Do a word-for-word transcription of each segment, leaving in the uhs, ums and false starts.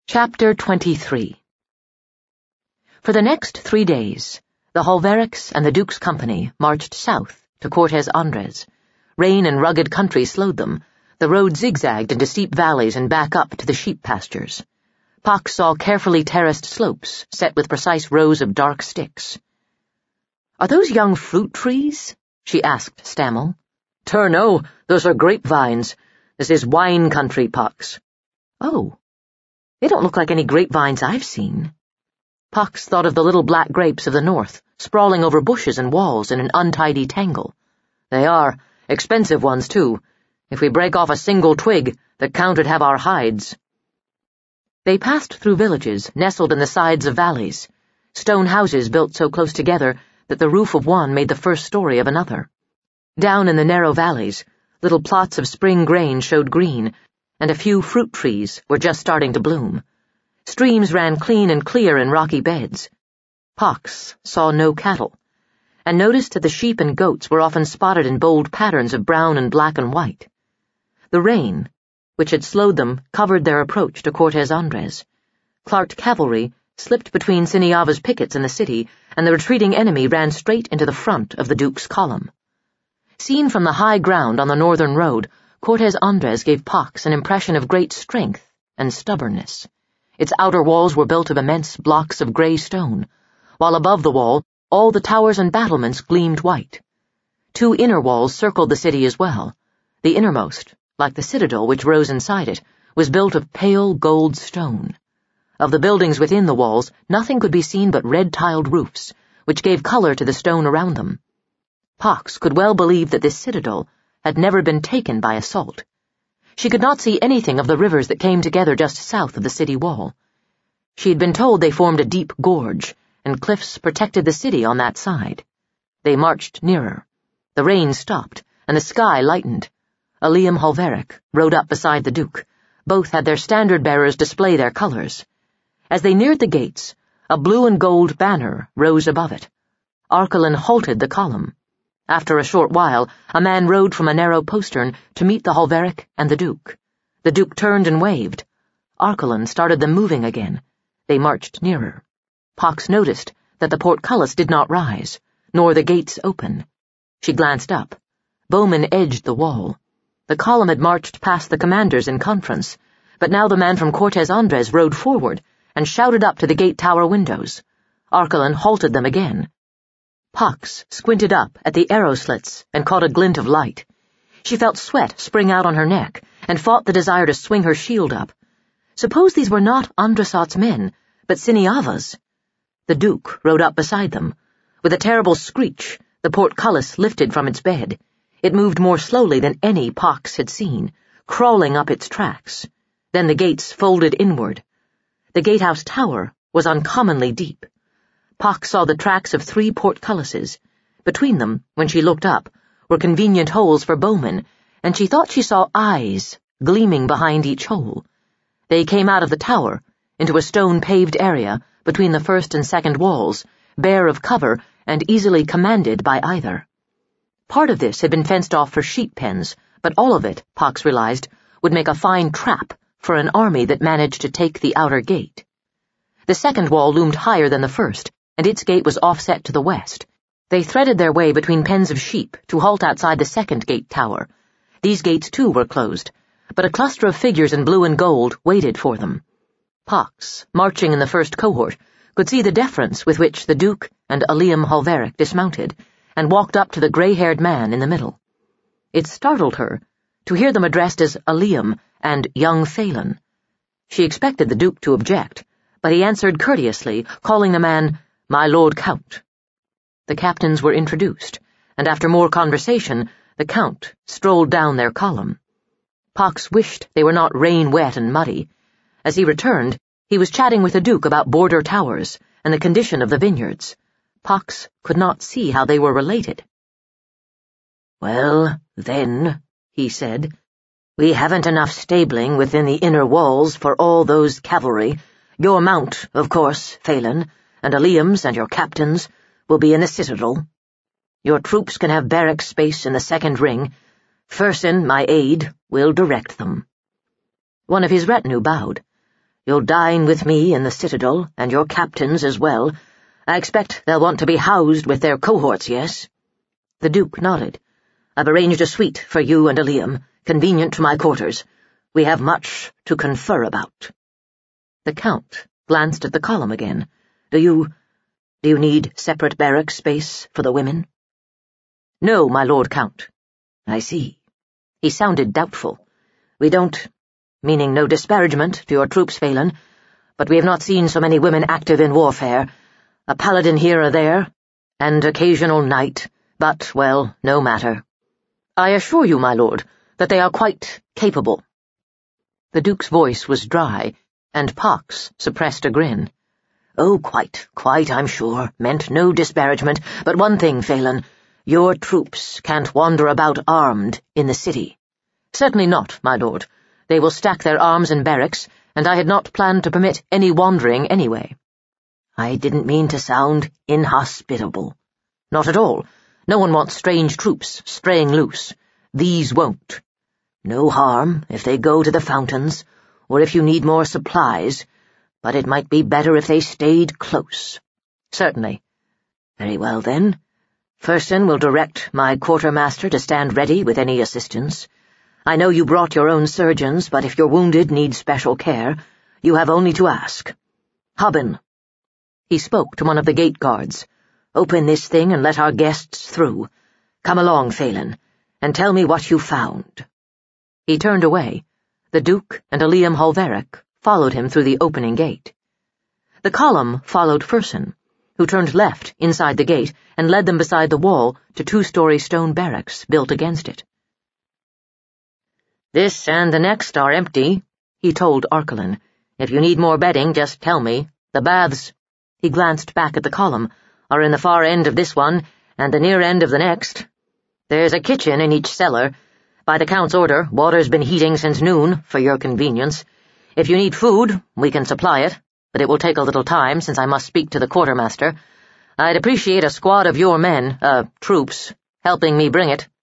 Chapter twenty-three. For the next three days, the Holverics and the Duke's company marched south to Cortes Andres. Rain and rugged country slowed them. The road zigzagged into steep valleys and back up to the sheep pastures. Pax saw carefully terraced slopes set with precise rows of dark sticks. "Are those young fruit trees?" she asked Stammel. "Tur no, those are grapevines. This is wine country, Pax." "Oh. They don't look like any grapevines I've seen." Pax thought of the little black grapes of the north, sprawling over bushes and walls in an untidy tangle. "They are. Expensive ones, too. If we break off a single twig, the Count would have our hides." They passed through villages nestled in the sides of valleys, stone houses built so close together that the roof of one made the first story of another. Down in the narrow valleys, little plots of spring grain showed green, and a few fruit trees were just starting to bloom. Streams ran clean and clear in rocky beds. Pax saw no cattle, and noticed that the sheep and goats were often spotted in bold patterns of brown and black and white. The rain, which had slowed them, covered their approach to Cortes Andres. Clarked cavalry slipped between Siniava's pickets in the city, and the retreating enemy ran straight into the front of the Duke's column. Seen from the high ground on the northern road, Cortes Andres gave Pax an impression of great strength and stubbornness. Its outer walls were built of immense blocks of grey stone, while above the wall all the towers and battlements gleamed white. Two inner walls circled the city as well. The innermost, like the citadel which rose inside it, was built of pale gold stone. Of the buildings within the walls, nothing could be seen but red-tiled roofs, which gave color to the stone around them. Pax could well believe that this citadel had never been taken by assault. She could not see anything of the rivers that came together just south of the city wall. She had been told they formed a deep gorge, and cliffs protected the city on that side. They marched nearer. The rain stopped, and the sky lightened. Aliam Holveric rode up beside the Duke. Both had their standard-bearers display their colors. As they neared the gates, a blue and gold banner rose above it. Arkelin halted the column. After a short while, a man rode from a narrow postern to meet the Holveric and the Duke. The Duke turned and waved. Arkelin started them moving again. They marched nearer. Pax noticed that the portcullis did not rise, nor the gates open. She glanced up. Bowmen edged the wall. The column had marched past the commanders in conference, but now the man from Cortes Andres rode forward and shouted up to the gate tower windows. Arkelin halted them again. Pax squinted up at the arrow slits and caught a glint of light. She felt sweat spring out on her neck and fought the desire to swing her shield up. Suppose these were not Andrasat's men, but Siniava's? The Duke rode up beside them. With a terrible screech, the portcullis lifted from its bed. It moved more slowly than any Pax had seen, crawling up its tracks. Then the gates folded inward. The gatehouse tower was uncommonly deep. Pax saw the tracks of three portcullises. Between them, when she looked up, were convenient holes for bowmen, and she thought she saw eyes gleaming behind each hole. They came out of the tower, into a stone-paved area between the first and second walls, bare of cover and easily commanded by either. Part of this had been fenced off for sheep pens, but all of it, Pax realized, would make a fine trap for an army that managed to take the outer gate. The second wall loomed higher than the first, and its gate was offset to the west. They threaded their way between pens of sheep to halt outside the second gate tower. These gates, too, were closed, but a cluster of figures in blue and gold waited for them. Pax, marching in the first cohort, could see the deference with which the Duke and Aliam Holveric dismounted, and walked up to the grey-haired man in the middle. It startled her to hear them addressed as Aliam and young Phelan. She expected the Duke to object, but he answered courteously, calling the man "My Lord Count." The captains were introduced, and after more conversation, the Count strolled down their column. Pax wished they were not rain-wet and muddy. As he returned, he was chatting with the Duke about border towers and the condition of the vineyards. Pax could not see how they were related. "Well, then," he said, "we haven't enough stabling within the inner walls for all those cavalry. Your mount, of course, Phelan, and Aliam's and your captains will be in the citadel. Your troops can have barrack space in the second ring. Fersen, my aide, will direct them." One of his retinue bowed. You'll dine with me in the citadel, and your captains as well. I expect they'll want to be housed with their cohorts, yes?" The Duke nodded. "I've arranged a suite for you and Aliam, convenient to my quarters. We have much to confer about." The Count glanced at the column again. Do you... do you need separate barrack space for the women?" "No, my Lord Count." "I see." He sounded doubtful. "We don't... meaning no disparagement to your troops, Phelan, but we have not seen so many women active in warfare. A paladin here or there, and occasional knight, but, well, no matter." "I assure you, my lord, that they are quite capable." The Duke's voice was dry, and Pox suppressed a grin. "Oh, quite, quite, I'm sure, meant no disparagement, but one thing, Phelan, your troops can't wander about armed in the city." "Certainly not, my lord. They will stack their arms in barracks, and I had not planned to permit any wandering anyway." "I didn't mean to sound inhospitable." "Not at all. No one wants strange troops straying loose. These won't." "No harm if they go to the fountains, or if you need more supplies, but it might be better if they stayed close." "Certainly." "Very well, then. Fersen will direct my quartermaster to stand ready with any assistance. I know you brought your own surgeons, but if your wounded need special care, you have only to ask. Hubben." He spoke to one of the gate guards. "Open this thing and let our guests through. Come along, Phelan, and tell me what you found." He turned away. The Duke and Aliam Holveric followed him through the opening gate. The column followed Fersen, who turned left inside the gate and led them beside the wall to two-story stone barracks built against it. "This and the next are empty," he told Arkelin. "If you need more bedding, just tell me. The baths," he glanced back at the column, "are in the far end of this one and the near end of the next. There's a kitchen in each cellar. By the Count's order, water's been heating since noon, for your convenience. If you need food, we can supply it, but it will take a little time since I must speak to the quartermaster. I'd appreciate a squad of your men, uh, troops, helping me bring it."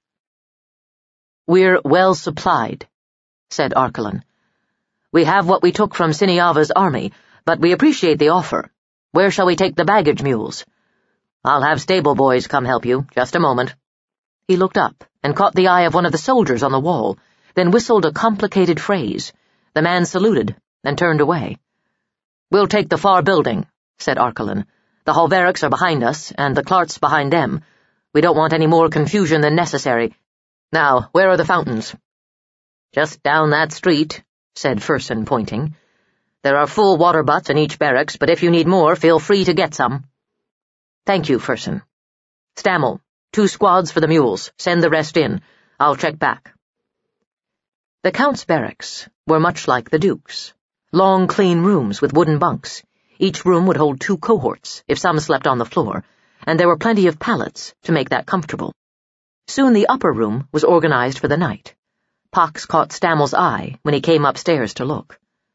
"We're well supplied," said Arkelin. "We have what we took from Siniava's army, but we appreciate the offer. Where shall we take the baggage mules?" "I'll have stable boys come help you. Just a moment." He looked up and caught the eye of one of the soldiers on the wall, then whistled a complicated phrase. The man saluted and turned away. "We'll take the far building," said Arkelin. "The Holverics are behind us, and the Clarts behind them. We don't want any more confusion than necessary. Now, where are the fountains?" "Just down that street," said Fersen, pointing. "There are full water butts in each barracks, but if you need more, feel free to get some." "Thank you, Fersen. Stammel, two squads for the mules. Send the rest in. I'll check back." The Count's barracks were much like the Duke's. Long, clean rooms with wooden bunks. Each room would hold two cohorts, if some slept on the floor, and there were plenty of pallets to make that comfortable. Soon the upper room was organized for the night. Pox caught Stammel's eye when he came upstairs to look.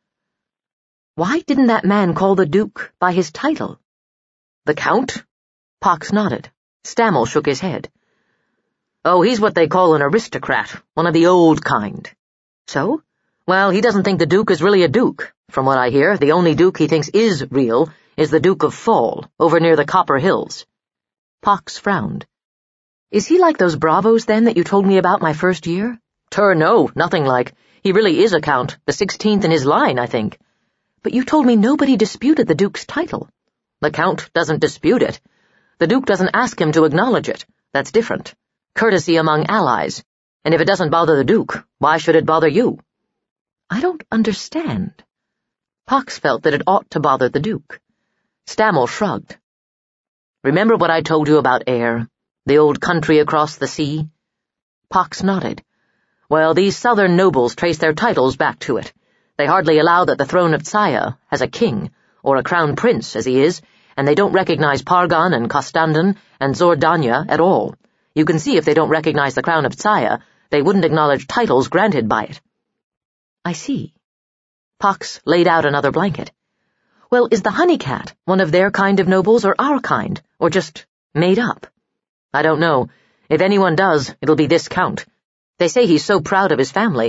Why didn't that man call the Duke by his title? "The Count?" Pox nodded. Stammel shook his head. "Oh, he's what they call an aristocrat, one of the old kind." "So?" "Well, he doesn't think the Duke is really a duke. From what I hear, the only Duke he thinks is real is the Duke of Fall, over near the Copper Hills." Pox frowned. "Is he like those bravos, then, that you told me about my first year?" "Tur, no, nothing like. He really is a count, the sixteenth in his line, I think." "But you told me nobody disputed the Duke's title." "The Count doesn't dispute it. The Duke doesn't ask him to acknowledge it. That's different. Courtesy among allies. And if it doesn't bother the Duke, why should it bother you?" "I don't understand." Pox felt that it ought to bother the Duke. Stammel shrugged. "Remember what I told you about Ayr, the old country across the sea?" Pox nodded. "Well, these southern nobles trace their titles back to it. They hardly allow that the throne of Tsaya has a king, or a crown prince as he is, and they don't recognize Pargan and Kostandan and Zordanya at all. You can see if they don't recognize the crown of Tsaya, they wouldn't acknowledge titles granted by it." "I see." Pox laid out another blanket. "Well, is the Honeycat one of their kind of nobles or our kind, or just made up?" "I don't know. If anyone does, it'll be this Count. They say he's so proud of his family,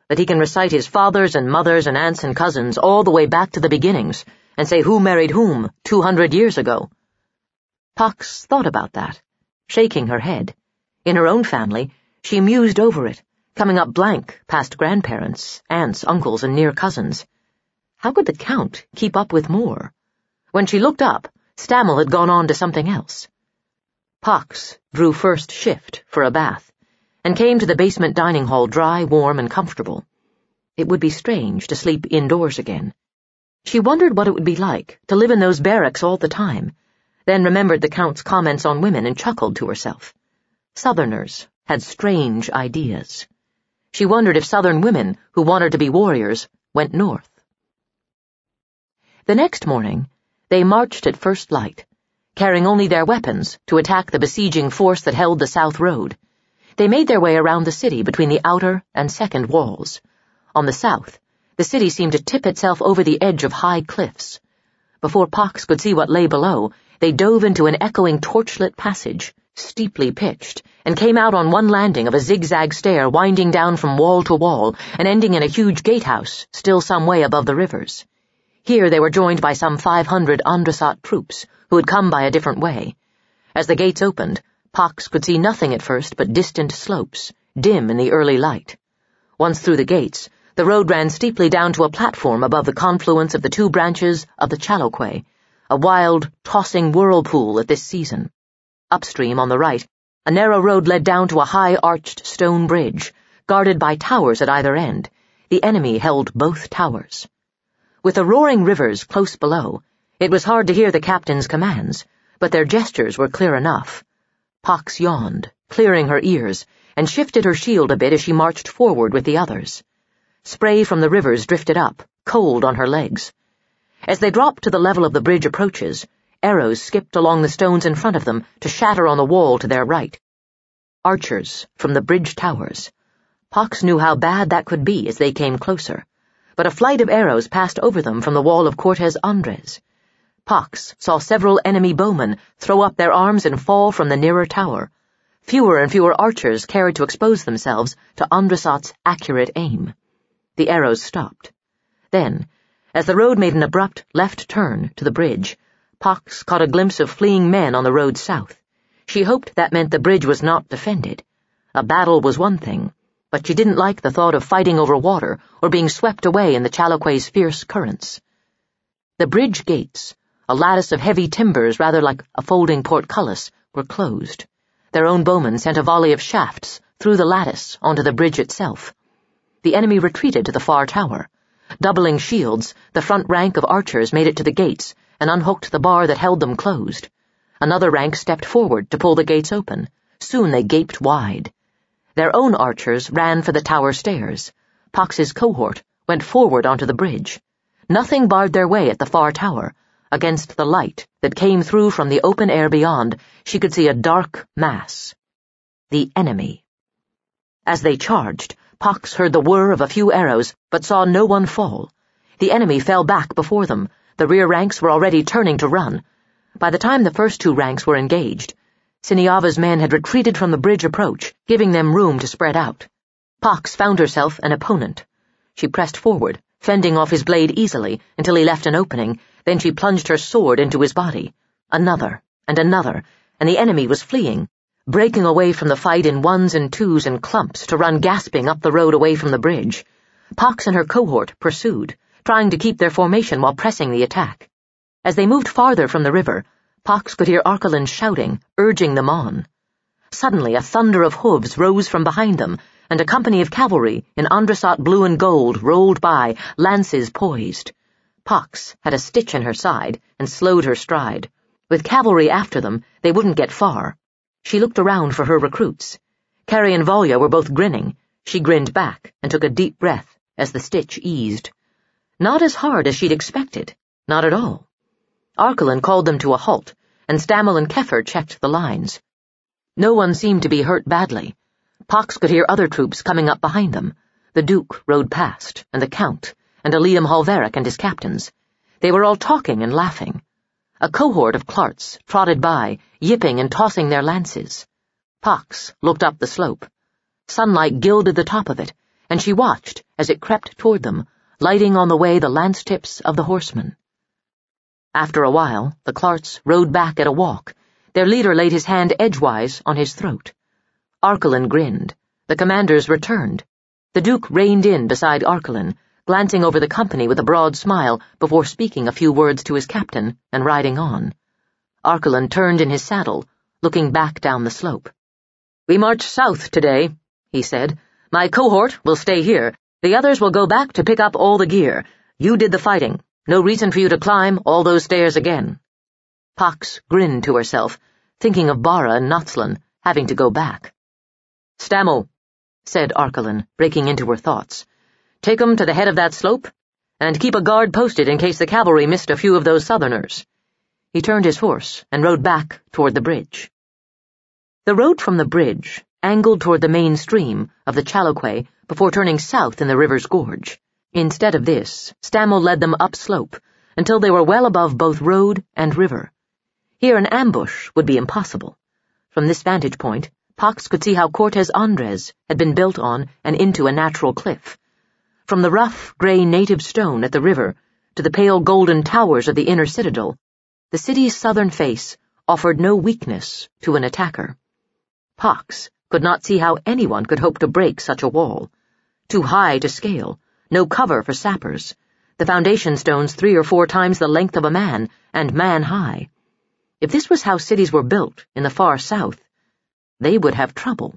that he can recite his fathers and mothers and aunts and cousins all the way back to the beginnings and say who married whom two hundred years ago. Pox thought about that, shaking her head. In her own family, she mused over it, coming up blank past grandparents, aunts, uncles, and near cousins. How could the Count keep up with more? When she looked up, Stammel had gone on to something else. Pox drew first shift for a bath, and came to the basement dining hall dry, warm, and comfortable. It would be strange to sleep indoors again. She wondered what it would be like to live in those barracks all the time, then remembered the Count's comments on women and chuckled to herself. Southerners had strange ideas. She wondered if Southern women who wanted to be warriors went north. The next morning, they marched at first light, carrying only their weapons to attack the besieging force that held the South Road. They made their way around the city between the outer and second walls. On the south, the city seemed to tip itself over the edge of high cliffs. Before Pox could see what lay below, they dove into an echoing torchlit passage, steeply pitched, and came out on one landing of a zigzag stair winding down from wall to wall and ending in a huge gatehouse still some way above the rivers. Here they were joined by some five hundred Androsat troops, who had come by a different way. As the gates opened, Pox could see nothing at first but distant slopes, dim in the early light. Once through the gates, the road ran steeply down to a platform above the confluence of the two branches of the Chaloquay, a wild, tossing whirlpool at this season. Upstream on the right, a narrow road led down to a high-arched stone bridge, guarded by towers at either end. The enemy held both towers. With the roaring rivers close below, it was hard to hear the captain's commands, but their gestures were clear enough. Pox yawned, clearing her ears, and shifted her shield a bit as she marched forward with the others. Spray from the rivers drifted up, cold on her legs. As they dropped to the level of the bridge approaches, arrows skipped along the stones in front of them to shatter on the wall to their right. Archers from the bridge towers. Pox knew how bad that could be as they came closer, but a flight of arrows passed over them from the wall of Cortes Andres. Pox saw several enemy bowmen throw up their arms and fall from the nearer tower. Fewer and fewer archers cared to expose themselves to Androsat's accurate aim. The arrows stopped. Then, as the road made an abrupt left turn to the bridge, Pox caught a glimpse of fleeing men on the road south. She hoped that meant the bridge was not defended. A battle was one thing, but she didn't like the thought of fighting over water or being swept away in the Chaloquay's fierce currents. The bridge gates, a lattice of heavy timbers rather like a folding portcullis, were closed. Their own bowmen sent a volley of shafts through the lattice onto the bridge itself. The enemy retreated to the far tower. Doubling shields, the front rank of archers made it to the gates and unhooked the bar that held them closed. Another rank stepped forward to pull the gates open. Soon they gaped wide. Their own archers ran for the tower stairs. Pox's cohort went forward onto the bridge. Nothing barred their way at the far tower. Against the light that came through from the open air beyond, she could see a dark mass. The enemy. As they charged, Pox heard the whir of a few arrows, but saw no one fall. The enemy fell back before them. The rear ranks were already turning to run. By the time the first two ranks were engaged, Siniava's men had retreated from the bridge approach, giving them room to spread out. Pox found herself an opponent. She pressed forward, fending off his blade easily until he left an opening. Then she plunged her sword into his body. Another, and another, and the enemy was fleeing, breaking away from the fight in ones and twos and clumps to run gasping up the road away from the bridge. Pox and her cohort pursued, trying to keep their formation while pressing the attack. As they moved farther from the river, Pox could hear Arkelin shouting, urging them on. Suddenly a thunder of hooves rose from behind them, and a company of cavalry in Androsat blue and gold rolled by, lances poised. Pox had a stitch in her side and slowed her stride. With cavalry after them, they wouldn't get far. She looked around for her recruits. Carrie and Volya were both grinning. She grinned back and took a deep breath as the stitch eased. Not as hard as she'd expected. Not at all. Arkelin called them to a halt, and Stammel and Keffer checked the lines. No one seemed to be hurt badly. Pox could hear other troops coming up behind them. The Duke rode past, and the Count, and Eliam Halveric and his captains. They were all talking and laughing. A cohort of Clarts trotted by, yipping and tossing their lances. Pox looked up the slope. Sunlight gilded the top of it, and she watched as it crept toward them, lighting on the way the lance-tips of the horsemen. After a while, the Clarts rode back at a walk. Their leader laid his hand edgewise on his throat. Arkelin grinned. The commanders returned. The Duke reined in beside Arkelin, glancing over the company with a broad smile before speaking a few words to his captain and riding on. Arkelin turned in his saddle, looking back down the slope. "We march south today," he said. "My cohort will stay here. The others will go back to pick up all the gear. You did the fighting. No reason for you to climb all those stairs again." Pax grinned to herself, thinking of Bara and Natslan having to go back. "Stammel," said Arkelin, breaking into her thoughts. "Take 'em to the head of that slope, and keep a guard posted in case the cavalry missed a few of those southerners." He turned his horse and rode back toward the bridge. The road from the bridge angled toward the main stream of the Chaloquay before turning south in the river's gorge. Instead of this, Stammel led them upslope until they were well above both road and river. Here an ambush would be impossible. From this vantage point, Pax could see how Cortes Andres had been built on and into a natural cliff. From the rough, grey native stone at the river to the pale golden towers of the inner citadel, the city's southern face offered no weakness to an attacker. Pax could not see how anyone could hope to break such a wall. Too high to scale, no cover for sappers, the foundation stones three or four times the length of a man, and man-high. If this was how cities were built in the far south, they would have trouble.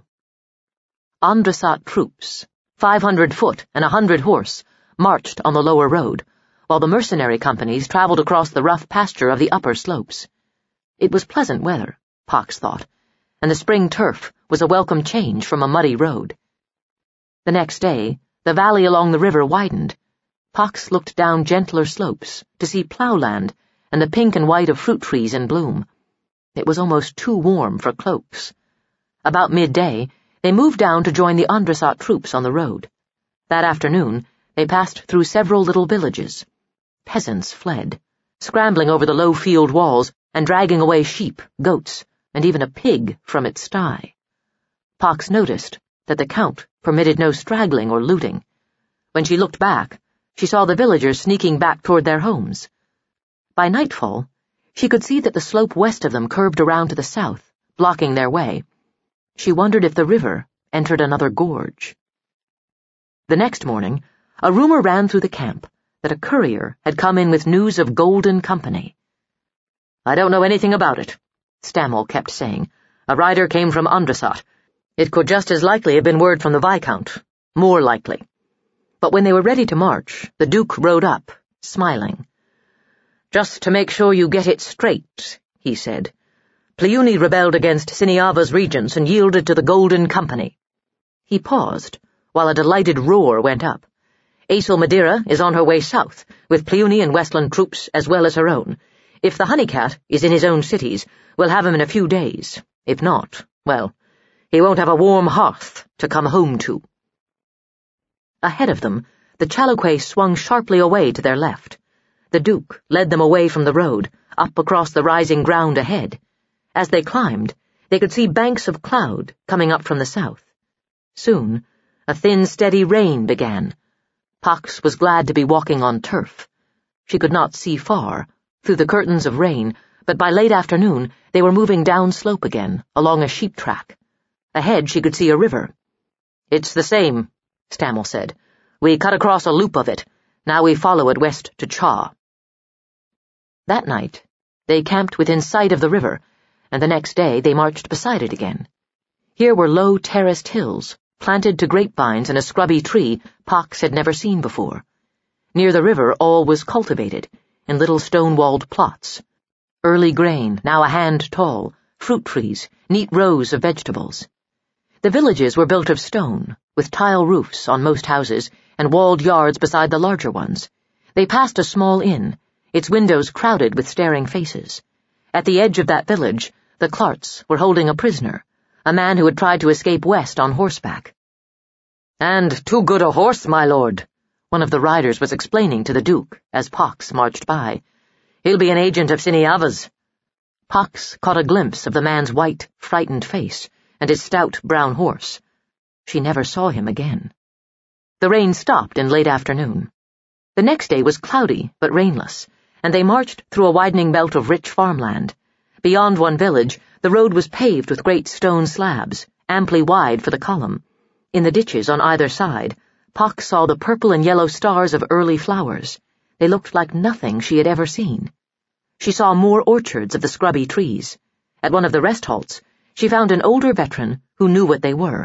Andresat troops, five hundred foot and a hundred horse, marched on the lower road, while the mercenary companies traveled across the rough pasture of the upper slopes. It was pleasant weather, Pax thought, and the spring turf was a welcome change from a muddy road. The next day, the valley along the river widened. Pax looked down gentler slopes to see ploughland and the pink and white of fruit trees in bloom. It was almost too warm for cloaks. About midday, they moved down to join the Andresat troops on the road. That afternoon, they passed through several little villages. Peasants fled, scrambling over the low field walls and dragging away sheep, goats, and even a pig from its sty. Pax noticed that the Count permitted no straggling or looting. When she looked back, she saw the villagers sneaking back toward their homes. By nightfall, she could see that the slope west of them curved around to the south, blocking their way. She wondered if the river entered another gorge. The next morning, a rumor ran through the camp that a courier had come in with news of Golden Company. "I don't know anything about it," Stammel kept saying. "A rider came from Andresat. It could just as likely have been word from the Viscount. More likely." But when they were ready to march, the Duke rode up, smiling. "Just to make sure you get it straight," he said. "Pleione rebelled against Siniava's regents and yielded to the Golden Company." He paused, while a delighted roar went up. "Aesel Madeira is on her way south, with Pleione and Westland troops as well as her own. If the Honeycat is in his own cities, we'll have him in a few days. If not, well, he won't have a warm hearth to come home to." Ahead of them, the Chaloquay swung sharply away to their left. The Duke led them away from the road, up across the rising ground ahead. As they climbed, they could see banks of cloud coming up from the south. Soon, a thin, steady rain began. Pax was glad to be walking on turf. She could not see far, through the curtains of rain, but by late afternoon they were moving down slope again, along a sheep track. Ahead she could see a river. "It's the same," Stammel said. "We cut across a loop of it. Now we follow it west to Cha." That night, they camped within sight of the river, and the next day they marched beside it again. Here were low terraced hills, planted to grapevines and a scrubby tree Pax had never seen before. Near the river all was cultivated, in little stone-walled plots. Early grain, now a hand tall, fruit trees, neat rows of vegetables. The villages were built of stone, with tile roofs on most houses and walled yards beside the larger ones. They passed a small inn, its windows crowded with staring faces. At the edge of that village, the Clarts were holding a prisoner, a man who had tried to escape west on horseback. "And too good a horse, my lord," one of the riders was explaining to the Duke as Pax marched by. "He'll be an agent of Siniava's." Pax caught a glimpse of the man's white, frightened face and his stout brown horse. She never saw him again. The rain stopped in late afternoon. The next day was cloudy but rainless, and they marched through a widening belt of rich farmland. Beyond one village, the road was paved with great stone slabs, amply wide for the column. In the ditches on either side, Pox saw the purple and yellow stars of early flowers. They looked like nothing she had ever seen. She saw more orchards of the scrubby trees. At one of the rest halts, she found an older veteran who knew what they were.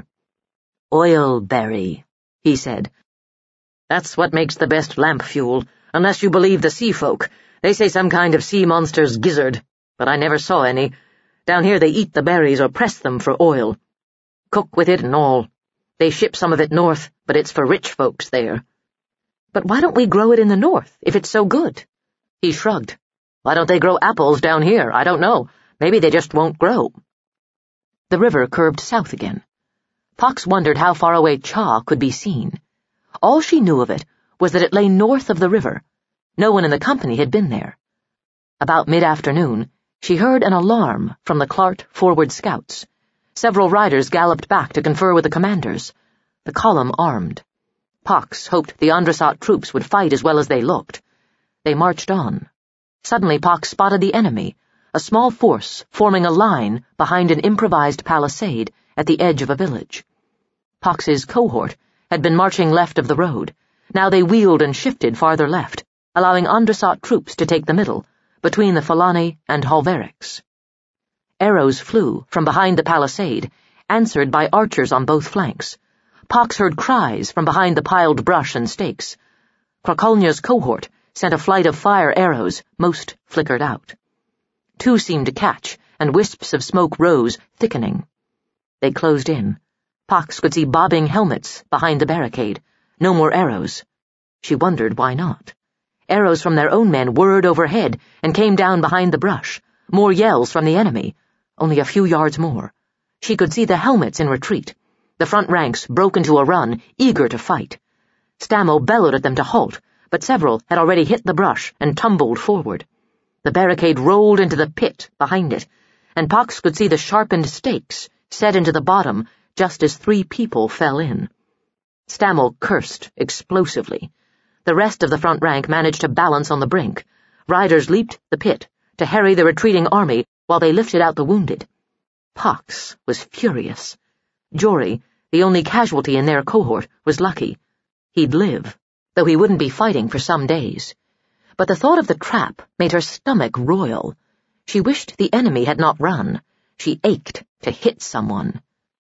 "Oilberry," he said. "That's what makes the best lamp fuel, unless you believe the sea folk. They say some kind of sea monster's gizzard, but I never saw any. Down here they eat the berries or press them for oil. Cook with it and all. They ship some of it north, but it's for rich folks there." "But why don't we grow it in the north, if it's so good?" He shrugged. "Why don't they grow apples down here? I don't know. Maybe they just won't grow." The river curved south again. Pox wondered how far away Cha could be seen. All she knew of it was that it lay north of the river. No one in the company had been there. About mid-afternoon, she heard an alarm from the Clark forward scouts. Several riders galloped back to confer with the commanders. The column armed. Pox hoped the Androsat troops would fight as well as they looked. They marched on. Suddenly Pox spotted the enemy, a small force forming a line behind an improvised palisade at the edge of a village. Pox's cohort had been marching left of the road. Now they wheeled and shifted farther left, allowing Androsat troops to take the middle, between the Falani and Halveriks. Arrows flew from behind the palisade, answered by archers on both flanks. Pox heard cries from behind the piled brush and stakes. Krakolnia's cohort sent a flight of fire arrows, most flickered out. Two seemed to catch, and wisps of smoke rose, thickening. They closed in. Pox could see bobbing helmets behind the barricade. No more arrows. She wondered why not. Arrows from their own men whirred overhead and came down behind the brush. More yells from the enemy. Only a few yards more. She could see the helmets in retreat. The front ranks broke into a run, eager to fight. Stamo bellowed at them to halt, but several had already hit the brush and tumbled forward. The barricade rolled into the pit behind it, and Pox could see the sharpened stakes set into the bottom just as three people fell in. Stamo cursed explosively. The rest of the front rank managed to balance on the brink. Riders leaped the pit to harry the retreating army while they lifted out the wounded. Pox was furious. Jory, the only casualty in their cohort, was lucky. He'd live, though he wouldn't be fighting for some days. But the thought of the trap made her stomach roil. She wished the enemy had not run. She ached to hit someone.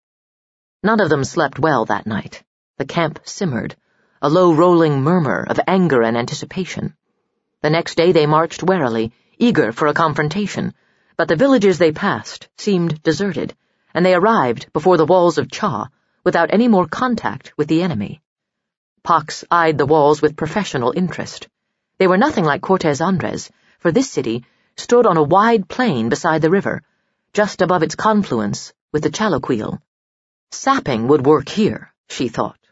None of them slept well that night. The camp simmered, a low rolling murmur of anger and anticipation. The next day they marched warily, eager for a confrontation, but the villages they passed seemed deserted, and they arrived before the walls of Cha without any more contact with the enemy. Pox eyed the walls with professional interest. They were nothing like Cortes Andres, for this city stood on a wide plain beside the river, just above its confluence with the Chaloquil. Sapping would work here, she thought.